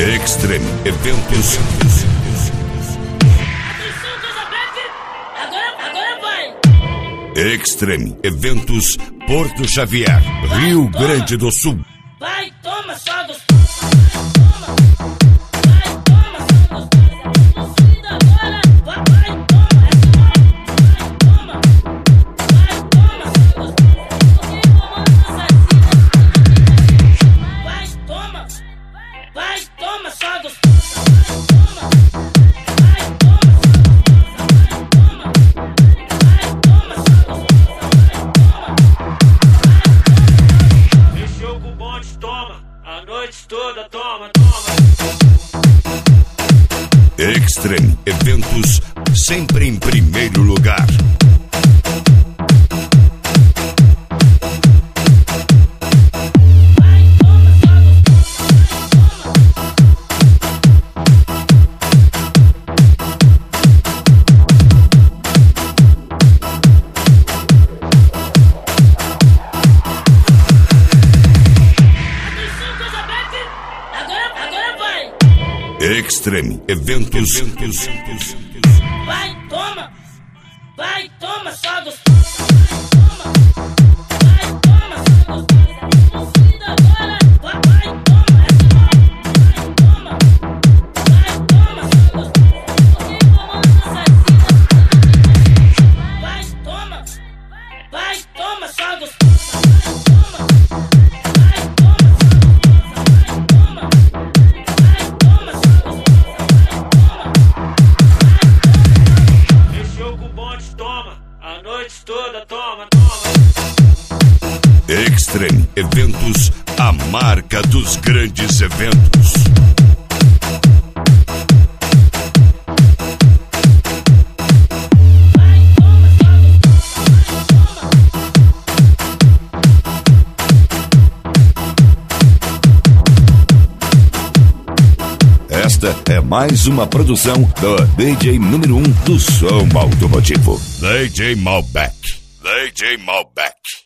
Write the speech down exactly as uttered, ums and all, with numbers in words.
Extreme Eventos. Agora, agora vai! Extreme Eventos Porto Xavier, Rio Grande do Sul. Vai, toma, só gostoso. Toma. Vai, toma, só gostoso. Agora, vai, vai, toma. Vai, toma. Vai, toma, só gostoso. Vai, toma. Vai, toma, só gostoso. Toma, a noite toda, toma, toma. Extreme Eventos, sempre em primeiro lugar. Extreme Eventos. Vai, toma. Vai, toma, só gostoso. Toma. Vai, toma, só gostoso. Agora, vai, vai, toma. Vai, toma. Vai, toma, só gostoso. Vai, toma. Vai, toma, só gostoso. A noite toda, toma, toma. Extreme Eventos, a marca dos grandes eventos. Esta é mais uma produção do D J número um do som automotivo, D J Malbec. D J Malbec.